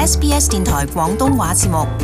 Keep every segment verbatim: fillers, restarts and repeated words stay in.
S B S 電台廣東話節目。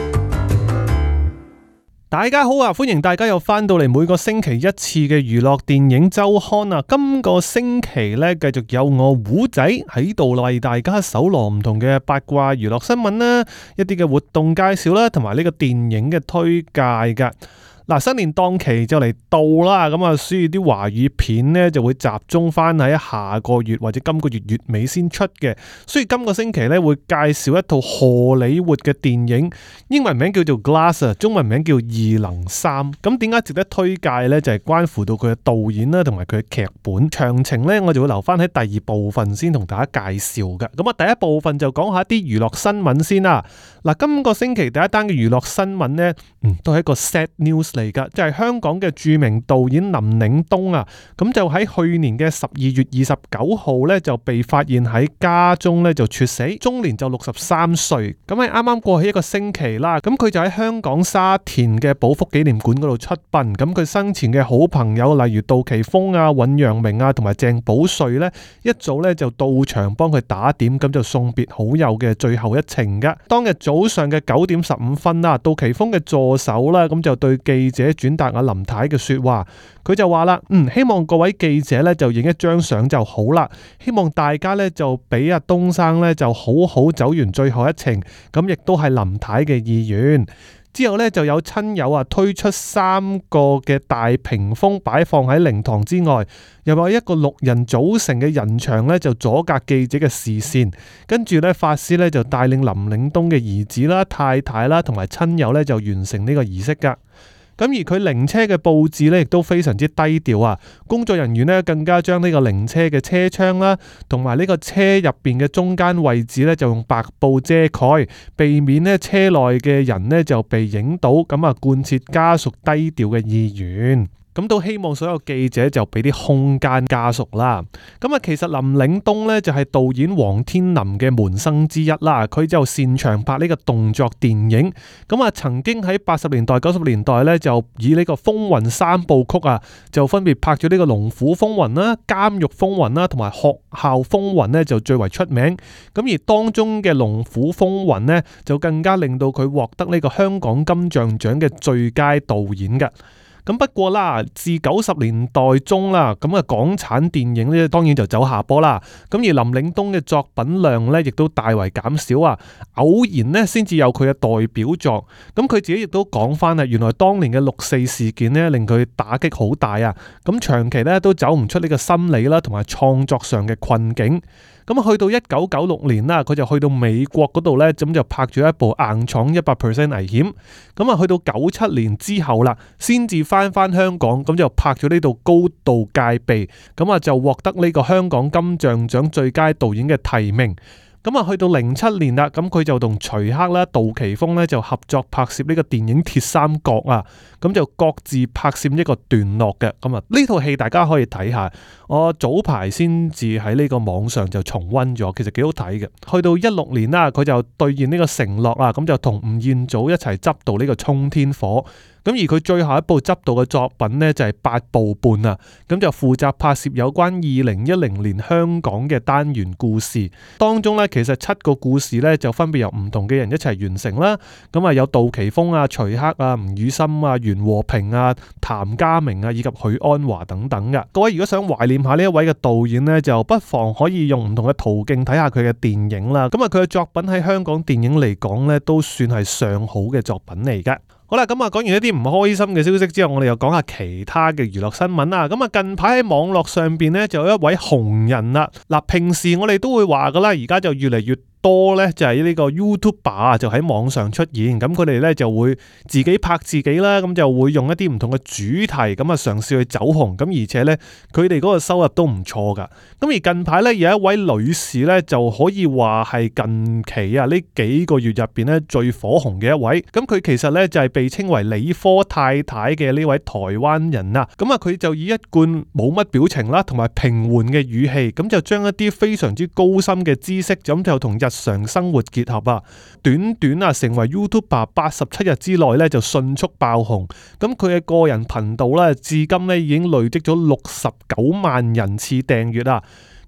大家好啊，歡迎大家又翻到嚟每個星期一次嘅娛樂電影週刊啊！今個星期咧，繼續有我胡仔喺度為大家搜羅唔同嘅八卦娛樂新聞啦，一啲嘅活動介紹啦，同埋呢個電影嘅推介噶。嗱，新年檔期就嚟到啦，咁啊，所以啲華語片呢就會集中翻喺下個月或者今個月月尾先出嘅。所以今個星期呢會介紹一套荷里活嘅電影，英文名叫做 Glass， 中文名叫異能三。咁點解值得推介呢？就係關乎到佢嘅導演啦，同埋佢嘅劇本。詳情呢，我就會留翻喺第二部分先同大家介紹嘅。咁啊，第一部分就講下啲娛樂新聞先啦。嗱，今個星期第一單嘅娛樂新聞呢，嗯，都係一個 sad news 嚟噶，就係香港嘅著名導演林嶺東啊，咁就喺去年嘅十二月二十九號咧就被發現喺家中咧就猝死，終年就六十三歲。咁喺啱啱過去一個星期啦，咁佢就喺香港沙田嘅寶福紀念館嗰度出殯。咁佢生前嘅好朋友例如杜琪峰啊、尹陽明啊同埋鄭保瑞咧，一早咧就到場幫佢打點，咁就送別好友嘅最後一程噶。當日早上嘅九點十五分啦，杜琪峰嘅助手啦，咁就對記者轉達阿林太嘅說話，佢就話啦，嗯，希望各位記者咧就影一張相就好啦，希望大家咧就俾阿東生咧就好好走完最後一程，咁亦都係林太嘅意願。之後咧就有親友啊推出三個嘅大屏風擺放喺靈堂之外，又有一個六人組成嘅人牆咧就阻隔記者嘅視線，跟住咧法師咧就帶領林嶺東嘅兒子啦、太太啦同埋親友咧就完成呢個儀式噶。咁而佢靈車嘅佈置咧，亦都非常之低調啊！工作人員咧更加將呢個靈車嘅車窗啦，同埋呢個車入邊嘅中間位置咧，就用白布遮蓋，避免咧車內嘅人咧就被影到，咁啊貫徹家屬低調嘅意願。咁都希望所有記者就俾啲空間家屬啦。咁啊，其實林嶺東咧就係導演黃天林嘅門生之一啦。佢就擅長拍呢個動作電影。咁啊，曾經喺八十年代、九十年代咧就以呢個風雲三部曲啊，就分別拍咗呢個龍虎風雲啦、監獄風雲啦，同埋學校風雲咧就最為出名。咁而當中嘅龍虎風雲咧就更加令到佢獲得呢個香港金像獎嘅最佳導演嘅。咁不過啦，自九十年代中啦，咁啊港產電影咧當然就走下坡啦。咁而林嶺東嘅作品量咧亦都大為減少啊，偶然咧先至有佢嘅代表作。咁佢自己亦都講翻啊，原來當年嘅六四事件咧令佢打擊好大啊。咁長期咧都走唔出呢個心理啦，同埋創作上嘅困境。咁去到一九九六年啦，佢就去到美國嗰度咧，咁就拍咗一部硬闖一百 percent 危險。咁啊，去到九七年之後啦，先至翻翻香港，咁就拍咗呢度高度戒備，咁啊就獲得呢個香港金像獎最佳導演嘅提名。咁啊，去到零七年啦，咁佢就同徐克啦、杜琪峰咧就合作拍攝呢個電影《鐵三角》啊，咁就各自拍攝一個段落嘅。咁啊，呢套戲大家可以睇下，我早排先至喺呢個網上就重溫咗，其實幾好睇嘅。去到一六年啦，佢就兌現呢個承諾啊，咁就同吳彥祖一齊執導呢個《衝天火》。咁而佢最後一部執導嘅作品呢，就係八部半啊，咁就負責拍攝有關二零一零年香港嘅單元故事，當中呢，其實七個故事呢，就分別由唔同嘅人一齊完成啦。咁啊有杜琪峰啊、徐克啊、吳宇森啊、袁和平啊、譚家明啊以及許鞍華等等嘅。各位如果想懷念下呢一位嘅導演呢，就不妨可以用唔同嘅途徑睇下佢嘅電影啦。咁啊佢嘅作品喺香港電影嚟講呢，都算係上好嘅作品嚟嘅。好啦，咁啊講完一啲唔開心嘅消息之後，我哋又講下其他嘅娛樂新聞啦。咁啊近排喺網絡上邊呢，就有一位紅人啦。嗱，平時我哋都會話噶啦，而家就越嚟越多咧就係呢個 YouTuber 啊，就喺網上出現，咁佢哋咧就會自己拍自己啦，咁就會用一啲唔同嘅主題，咁啊嘗試去走紅，咁而且咧佢哋嗰個收入都唔錯噶。咁而近排咧有一位女士咧就可以話係近期啊呢幾個月入邊咧最火紅嘅一位，咁佢其實咧就係被稱為理科太太嘅呢位台灣人啊，咁啊佢就以一貫冇乜表情啦，同埋平緩嘅語氣，咁就將一啲非常之高深嘅知識，咁就同日常生活結合啊，短短啊成為 YouTuber 八十七日之內咧就迅速爆紅。咁佢嘅個人頻道咧至今咧已經累積咗六十九萬人次訂閱啊。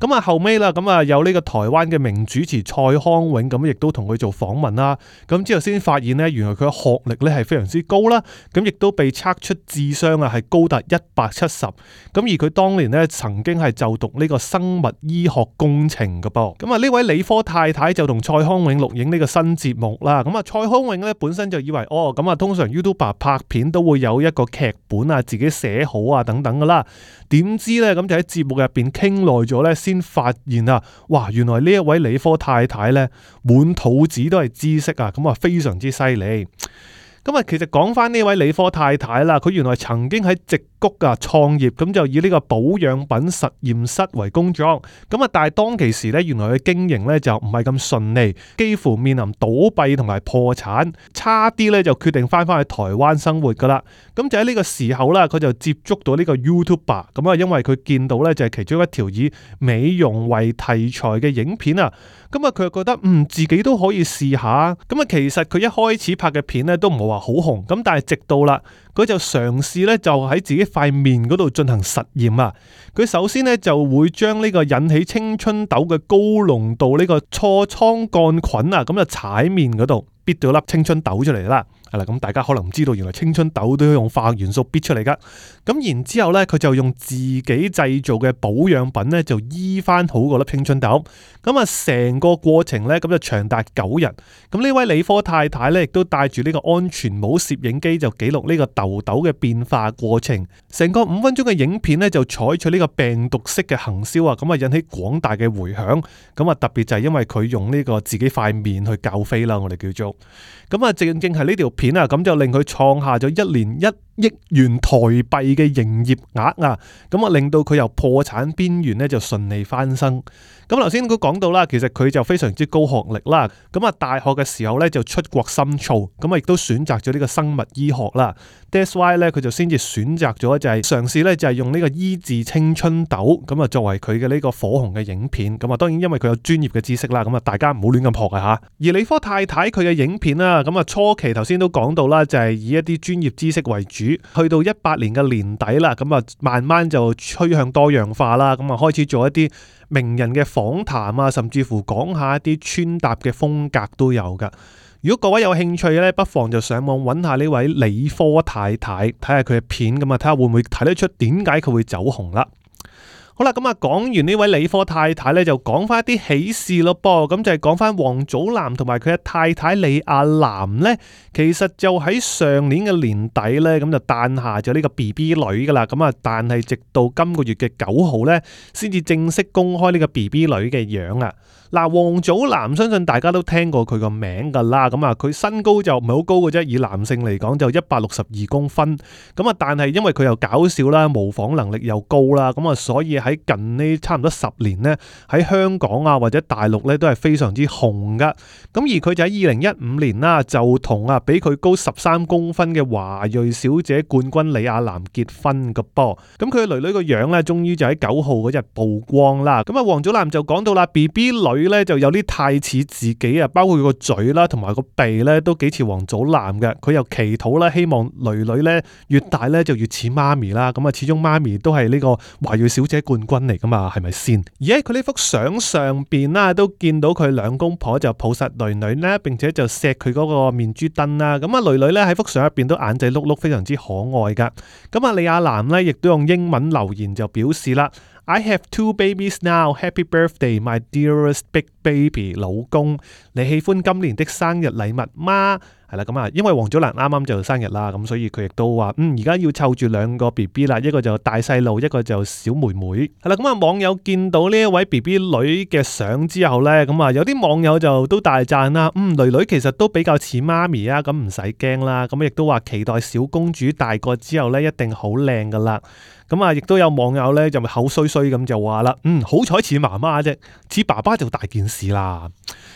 咁啊後尾啦，咁啊有呢個台灣嘅名主持蔡康永咁亦都同佢做訪問啦。咁之後先發現呢，原來佢嘅學歷咧係非常之高啦。咁亦都被測出智商啊係高達一百七十。咁而佢當年呢，曾經係就讀呢個生物醫學工程嘅噃。咁啊呢位理科太太就同蔡康永錄影呢個新節目啦。咁啊蔡康永咧本身就以為哦咁啊通常 YouTuber 拍片都會有一個劇本啊自己寫好啊等等噶啦。點知咧咁就喺節目入邊傾耐咗咧，先發現啊，哇！原來呢一位理科太太咧滿肚子都係知識啊，咁啊非常之犀利。咁啊，其實講翻呢位理科太太啦，佢原來曾經喺矽谷啊創業，咁就以呢個保養品實驗室為工作。咁啊，但係當其時咧，原來佢經營咧就唔係咁順利，幾乎面臨倒閉同埋破產，差啲咧就決定翻翻去台灣生活噶啦。咁就喺呢個時候啦，佢就接觸到呢個 YouTuber， 咁啊，因為佢見到咧就係其中一條以美容為題材嘅影片啊，咁啊佢就覺得嗯自己都可以試下。咁啊，其實佢一開始拍嘅片咧都唔係話好紅，咁但係直到啦，佢就嘗試咧就喺自己塊面嗰度進行實驗啊。佢首先咧就會將呢個引起青春痘嘅高濃度呢個痤瘡桿菌啊，咁就踩面嗰度，逼到粒青春痘出嚟啦。係啦，咁大家可能唔知道，原來青春痘都要用化學元素逼出嚟噶。咁然之後咧，佢就用自己製造嘅保養品咧，就醫翻好嗰粒青春痘。咁啊，成個過程咧，咁就長達九日。咁呢位理科太太咧，亦都帶住呢個安全帽攝影機，就記錄呢個痘痘嘅變化過程。成個五分鐘嘅影片咧，就採取呢個病毒式嘅行銷啊，咁啊引起廣大嘅回響。咁啊，特別就係因為佢用呢個自己塊面去教飛啦，我哋叫做。咁啊，正正係呢條片啊，咁就令佢創下咗一年一億元台幣嘅營業額啊，咁啊令到佢由破產邊緣咧就順利翻身。咁頭先都講到啦，其實佢就非常之高學歷啦。咁啊，大學嘅時候咧就出國深造，咁啊亦都選擇咗呢個生物醫學啦。That's why 咧佢就先至選擇咗就係嘗試咧就係用呢個醫治青春痘咁啊作為佢嘅呢個火紅嘅影片。咁啊當然因為佢有專業嘅知識啦，咁啊大家唔好亂咁學啊吓。而理科太太佢嘅影片啦，咁啊初期頭先都講到啦，就係以一啲專業知識為主。去到一八年嘅年底啦，咁啊慢慢就趨向多樣化啦，咁啊開始做一啲名人嘅訪談啊，甚至乎講下一啲穿搭嘅風格都有噶。如果各位有興趣咧，不妨就上網揾下呢位理科太太，睇下佢嘅片，咁啊睇下會唔會睇得出點解佢會走紅啦。好啦，咁啊講完呢位理科太太咧，就講翻一啲喜事咯噃。咁就係講翻王祖藍同埋佢嘅太太李亞男咧，其實就喺上年嘅年底咧，咁就誕下咗呢個 B B 女噶啦。咁啊，但係直到今個月嘅九號咧，先至正式公開呢個 B B 女嘅樣啊。嗱，王祖藍相信大家都聽過佢個名噶啦。咁啊，佢身高就唔係好高嘅啫，以男性嚟講就一百六十二公分。咁啊，但係因為佢又搞笑啦，模仿能力又高啦，咁啊，所以喺近呢差唔多十年呢，喺香港啊或者大陸咧都係非常之紅噶。咁而佢就喺二零一五年啦，就同啊比佢高十三公分嘅華裔小姐冠軍李亞男結婚噶噃。咁佢嘅女女個樣咧，終於就喺九號嗰日曝光啦。咁啊，王祖藍就講到啦 ，B B 女咧就有啲太似自己啊，包括佢個嘴啦，同埋個鼻咧都幾似王祖藍嘅。佢又祈禱啦，希望女女咧越大咧就越似媽咪啦。咁啊，始終媽咪都係呢個華裔小姐冠軍嚟噶嘛，係咪先？而喺佢呢幅相上邊啦，都見到佢兩公婆就抱實女女啦，並且就錫佢嗰個面珠燈啦。咁啊，女女咧喺幅相入邊都眼仔碌碌，非常之可愛噶。咁啊，李亞男咧亦都用英文留言就表示啦。I have two babies now. Happy birthday, my dearest big baby. 老公，你喜歡今年的生日禮物嗎？係啦，咁啊，因為王祖藍啱啱就生日啦，咁所以佢亦都話，嗯，而家要湊住兩個 B B 啦，一個就大細路，一個就小妹妹。係啦，咁啊，網友見到呢一位 B B 女嘅相之後咧，咁啊，有啲網友就都大讚啦，嗯，女女其實都比較似媽咪啊，咁唔使驚啦，咁亦都話期待小公主大個之後咧，一定好靚噶啦。咁啊，亦都有網友咧就口衰衰咁就話啦，嗯，好彩似媽媽啫，似爸爸就大件事啦。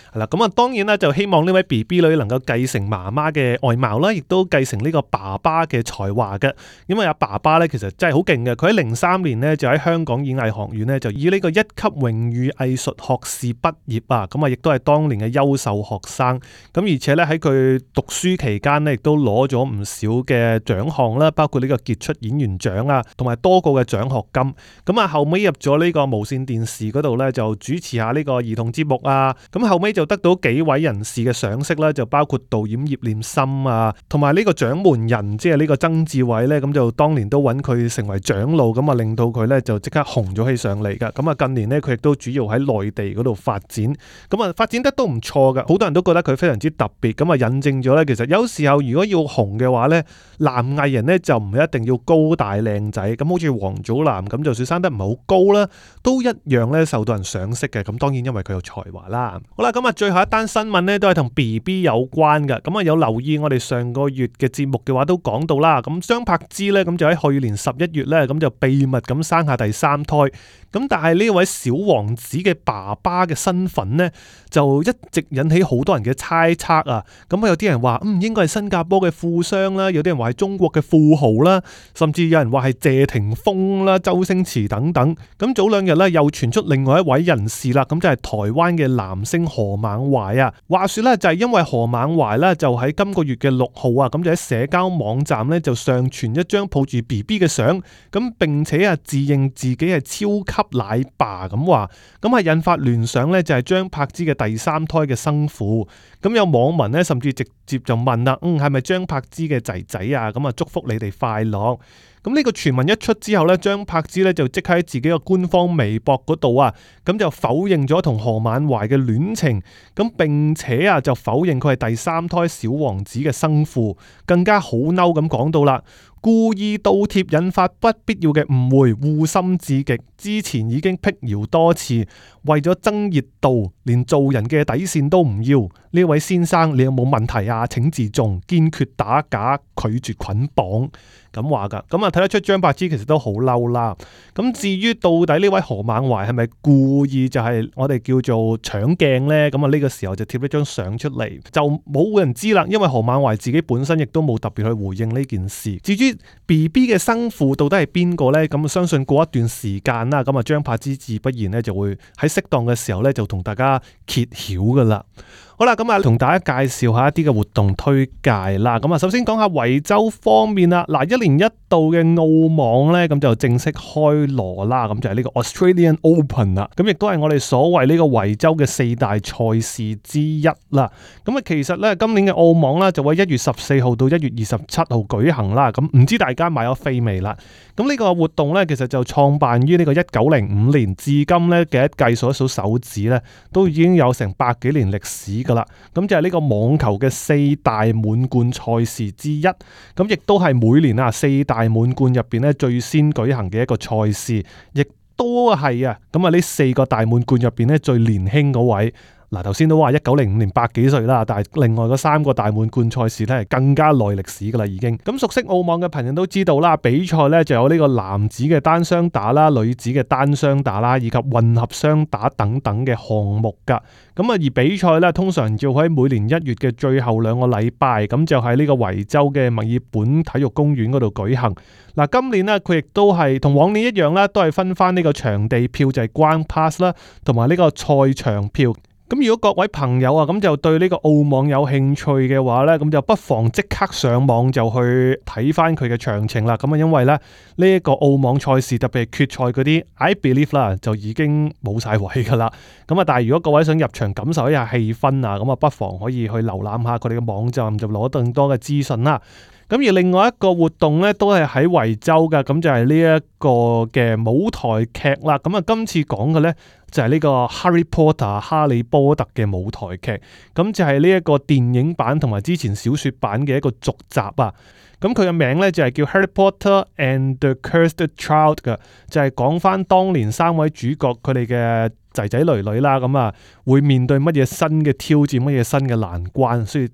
係啦，咁啊當然啦，就希望呢位 B B 女能夠繼承媽媽嘅外貌啦，亦都繼承呢個爸爸嘅才華嘅。因為阿爸爸咧其實真係好勁嘅，佢喺零三年咧就喺香港演藝學院咧就以呢個一級榮譽藝術學士畢業啊，咁啊亦都係當年嘅優秀學生。咁而且咧喺佢讀書期間咧亦都攞咗唔少嘅獎項啦，包括呢個傑出演員獎啊，同埋多個嘅獎學金。咁啊後尾入咗呢個無線電視嗰度咧就主持下呢個兒童節目啊。咁後尾就得到幾位人士嘅賞識啦，就包括導演葉念琛啊，同埋呢個獎門人即係呢個曾志偉咧，咁就當年都揾佢成為長老，咁啊令到佢咧就即刻紅咗起上嚟噶。咁啊近年咧佢亦都主要喺內地嗰度發展，咁啊發展得都唔錯噶，好多人都覺得佢非常之特別，咁啊印證咗咧，其實有時候如果要紅嘅話咧，男藝人咧就唔係一定要高大靚仔，咁好似王祖藍咁，就算生得唔係好高啦，都一樣咧受到人賞識嘅。咁當然因為佢有才華啦。好啦，咁啊最後一單新聞咧都係同 B B 有關嘅，咁啊有留意我哋上個月嘅節目嘅話都講到啦，咁張柏芝咧咁就喺去年十一月咧咁就秘密咁生下第三胎，咁但係呢位小王子嘅爸爸嘅身份呢，就一直引起好多人嘅猜測啊，咁有啲人話嗯應該係新加坡嘅富商啦，有啲人話係中國嘅富豪啦，甚至有人話係謝霆鋒啦、周星馳等等。咁早兩日咧又傳出另外一位人士啦，咁就係台灣嘅男星何猛懷啊。話說咧就係因為何猛懷咧就喺今個月嘅六號啊，咁就喺社交網站咧就上傳一張抱住 B B 嘅相，咁並且啊自認自己係超級奶爸咁話，咁係引發聯想咧就係張柏芝嘅第三胎嘅生父。咁有網民咧甚至直接就問啦，嗯係咪張柏芝嘅仔仔啊？咁啊祝福你哋快樂。咁呢個傳聞一出之後咧，張柏芝咧就即刻喺自己嘅官方微博嗰度啊，咁就否認咗同何猛懷嘅戀情，咁並且啊就否認佢係第三胎小王子嘅生父，更加好嬲咁講到啦，故意倒貼引發不必要嘅誤會，護心至極，之前已經辟謠多次，為咗增熱度，連做人嘅底線都唔要。呢位先生，你有冇問題啊？請自重，堅決打假，拒絕捆綁。咁話噶，咁啊睇得出張柏芝其實都好嬲啦。咁至於到底呢位何猛懷係咪故意就係我哋叫做搶鏡呢？咁啊呢個時候就貼一張相出嚟，就冇人知啦。因為何猛懷自己本身亦都冇特別去回應呢件事。至於 B B 嘅生父到底係邊個呢？咁相信過一段時間啦，咁啊張柏芝自不然咧就會喺適當嘅時候咧就同大家揭曉噶啦。好啦，咁啊，同大家介紹下一啲嘅活動推介啦。咁啊，首先講下維州方面啦。嗱，一年一度嘅澳網咧，咁就正式開鑼啦。咁就係呢個 Australian Open 啦。咁亦都係我哋所謂呢個維州嘅四大賽事之一啦。咁啊，其實咧今年嘅澳網啦，就喺一月十四號到一月二十七號舉行啦。咁唔知大家買咗飛未啦？咁呢個活動咧，其實就創辦於呢個一九零五年，至今咧嘅一計數一數手指咧，都已經有成百幾年歷史噶啦。咁就係呢個網球嘅四大滿貫賽事之一，咁亦都係每年啊四大滿貫入邊咧最先舉行嘅一個賽事，亦都係啊咁啊呢四個大滿貫入邊咧最年輕嗰位。嗱，頭先都話一九零五年百幾歲啦，但係另外嗰三個大滿貫賽事咧係更加耐歷史噶啦已經。咁熟悉澳網嘅朋友都知道啦，比賽咧就有呢個男子嘅單雙打啦、女子嘅單雙打啦，以及混合雙打等等嘅項目噶。咁啊，而比賽咧通常要喺每年一月嘅最後兩個禮拜，咁就喺呢個維州嘅墨爾本體育公園嗰度舉行。嗱，今年呢，佢亦都係同往年一樣啦，都係分翻呢個場地票就係 Ground Pass 啦，同埋呢個賽場票。咁如果各位朋友啊，咁就對呢個澳網有興趣嘅話呢，咁就不妨即刻上網就去睇翻佢嘅詳情啦。咁啊，因為咧呢一個澳網賽事，特別係決賽嗰啲 I believe 啦，就已經冇晒位噶啦。咁啊，但係如果各位想入場感受一下氣氛啊，咁啊，不妨可以去瀏覽下佢哋嘅網站，就攞更多嘅資訊啦。咁而另外一個活動咧，都係喺維州噶，咁就係呢一個嘅舞台劇啦。咁啊，今次講嘅咧就係呢個 Harry Potter 哈利波特嘅舞台劇，咁就係呢一個電影版同埋之前小說版嘅一個續集啊。咁佢嘅名咧就係叫 Harry Potter and the Cursed Child 嘅，就係講翻當年三位主角佢哋嘅仔仔女女啦，咁啊會面對乜嘢新嘅挑戰，乜嘢新嘅難關，所以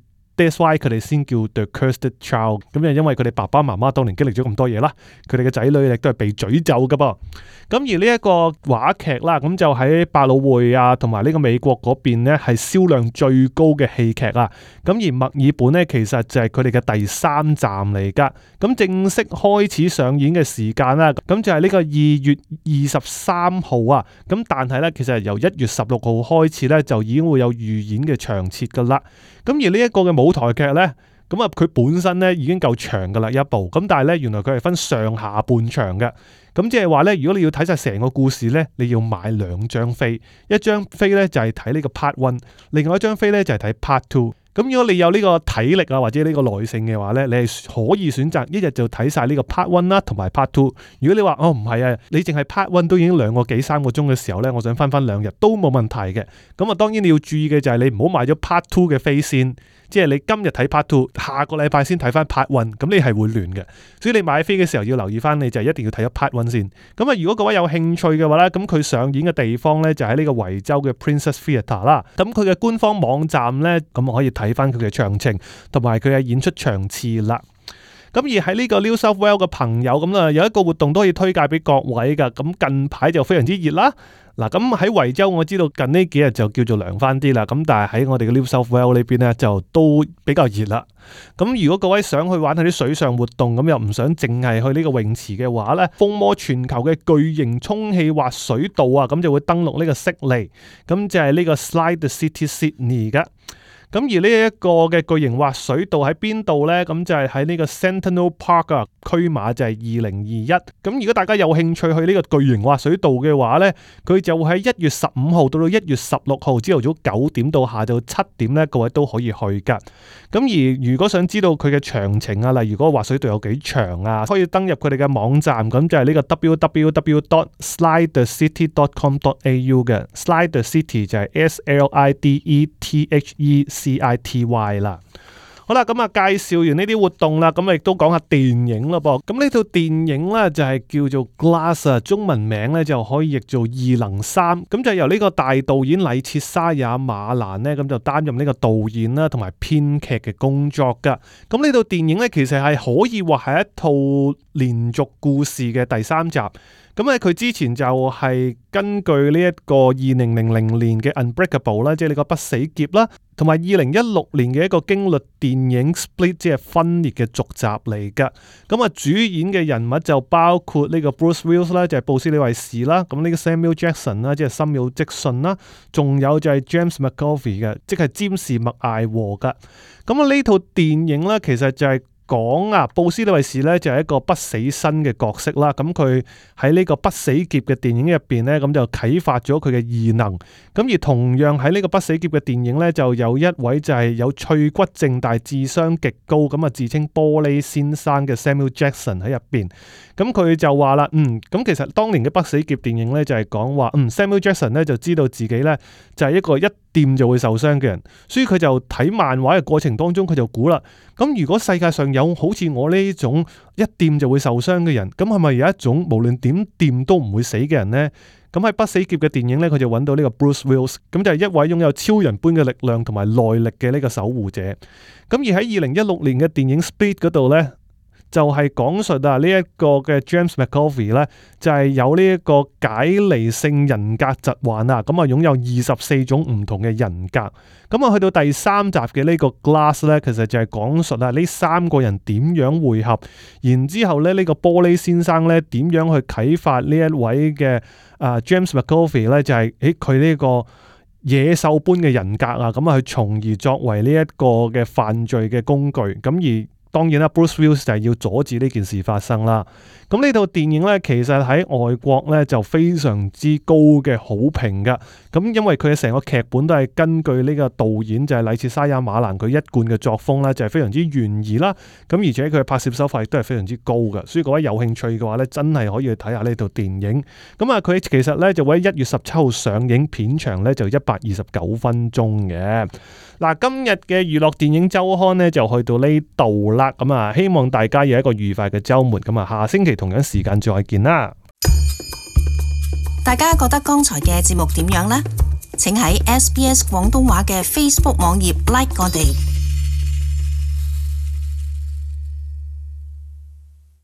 That's why 佢哋先叫 The Cursed Child。咁就因為佢哋爸爸媽媽當年經歷咗咁多嘢啦，佢哋嘅仔女亦都係被詛咒噶噃。咁而呢一個話劇啦，咁就喺百老匯啊，同埋呢個美國嗰邊呢係銷量最高嘅戲劇啊。咁而墨爾本呢，其實就係佢哋嘅第三站嚟噶。咁正式開始上演嘅時間啦，咁就係呢個二月二十三號啊。咁但係呢，其實由一月十六號開始呢，就已經會有預演嘅場次噶啦。咁而呢一個嘅舞台劇呢，咁啊佢本身呢已經夠長噶啦一部，咁但係呢，原來佢係分上下半場嘅。咁即係話咧，如果你要睇晒成個故事咧，你要買兩張飛，一張飛咧就係睇呢個 part one， 另外一張飛咧就係睇 part two。咁如果你有呢個體力啊，或者呢個耐性嘅話咧，你係可以選擇一日就睇晒呢個 part one 啦，同埋 part two。如果你話哦唔係啊，你淨係 part one 都已經兩個幾三個鐘嘅時候咧，我想翻翻兩日都冇問題嘅。咁啊，當然你要注意嘅就係你唔好買咗 part two 嘅飛先。即係你今日睇 part two， 下個禮拜先睇翻 part one， 咁你係會亂嘅。所以你買飛嘅時候要留意翻，你就一定要睇咗 part one 先。咁啊，如果各位有興趣嘅話咧，咁佢上演嘅地方咧就喺呢個維州嘅 Princess Theatre 啦。咁佢嘅官方網站咧，咁可以睇翻佢嘅詳情同埋佢嘅演出場次啦。咁而喺呢個 New South Wales 嘅朋友咁啊，有一個活動都可以推介俾各位噶。咁近排就非常之熱啦。嗱，咁喺維州我知道近呢幾日就叫做涼翻啲啦。咁但係喺我哋嘅 New South Wales 呢邊咧就都比較熱啦。咁如果各位想去玩下啲水上活動，咁又唔想淨係去呢個泳池嘅話咧，風魔全球嘅巨型充氣滑水道啊，咁就會登陸呢個悉尼，咁就係呢個 Slide the City Sydney 噶。咁而呢一個嘅巨型滑水道喺邊度呢？咁就係喺呢個 Centennial Park 啊，區碼就係二零二一。咁如果大家有興趣去呢個巨型滑水道嘅話呢，佢就會喺一月十五號到到一月十六號朝頭早九點到下晝七點呢，各位都可以去噶。咁而如果想知道佢嘅詳情啊，例如嗰個滑水道有幾長啊，可以登入佢哋嘅網站，咁就係呢個 w w w dot slide the city dot com dot a u 嘅 Slide the City 就係 S L I D E T H E C I T Y 啦。好啦，咁啊介紹完呢啲活動啦，咁亦都講下電影啦噃。咁呢套電影咧就係叫做 Glass 啊，中文名咧就可以譯做異能三。咁就由呢個大導演麗切沙也馬蘭咧，咁就擔任呢個導演啦，同埋編劇嘅工作噶。咁呢套電影咧，其實係可以話係一套連續故事嘅第三集。咁咧佢之前就係根據呢一個二零零零年嘅 Unbreakable 啦，即係呢個不死劫啦，同埋二零一六年嘅一個驚慄電影 Split， 即係分裂嘅續集嚟噶。咁啊，主演嘅人物就包括呢個 Bruce Willis 啦，就係布斯李維士啦，咁呢個 Samuel Jackson 啦，即係森姆積遜啦，仲有就係 James McAvoy 嘅，即係詹士麥艾禾噶。咁啊，呢套電影咧，其實就係講啊，布斯李維士咧就係一個不死身嘅角色啦。咁佢喺呢個不死劫嘅電影入邊咧，咁就啟發咗佢嘅異能。咁而同樣喺呢個不死劫嘅電影咧，就有一位就係有脆骨症但係智商極高，咁啊自稱玻璃先生嘅 Samuel Jackson 喺入邊。咁佢就話啦，嗯，咁其實當年嘅不死劫電影咧就係講話，嗯 Samuel Jackson 咧就知道自己咧就係一個一掂就會受傷嘅人，所以佢就睇漫畫嘅過程當中，佢就估啦，咁如果世界上有好似我呢種一掂就會受傷嘅人，咁係咪有一種無論點掂都唔會死嘅人呢？咁喺不死劫嘅電影咧，佢就揾到呢個 Bruce Willis， 咁就係一位擁有超人般嘅力量同埋耐力嘅呢個守護者。咁而喺二零一六年嘅電影 Split 嗰度咧，就係講述啊呢一個嘅 James McAvoy 咧，就係有呢一個解離性人格疾患啊，咁啊擁有二十四種唔同嘅人格。咁啊去到第三集嘅呢個 Glass 咧，其實就係講述啊呢三個人點樣匯合，然之後咧呢個玻璃先生咧點樣去啟發呢一位嘅啊 James McAvoy 咧，就係誒佢呢個野獸般嘅人格啊，咁啊去從而作為呢一個嘅犯罪嘅工具。咁而當然啦 Bruce Willis 就係要阻止呢件事發生啦。咁呢套電影咧，其實喺外國咧就非常之高嘅好評噶。咁因為佢嘅成個劇本都係根據呢個導演就係麗切沙也馬蘭佢一貫嘅作風啦，就係非常之懸疑啦。咁而且佢嘅拍攝手法亦都係非常之高噶。所以各位有興趣嘅話咧，真係可以去睇下呢套電影。咁啊，佢其實咧就會喺一月十七號上映，片長咧就一百二十九分鐘嘅。嗱，今日嘅娛樂電影週刊咧就去到呢度啦。咁啊，希望大家有一個愉快嘅週末。咁啊，下星期同樣時間再見啦。 大家覺得剛才嘅節目點樣呢？請喺 S B S 廣東話嘅 Facebook 網頁 like 我哋。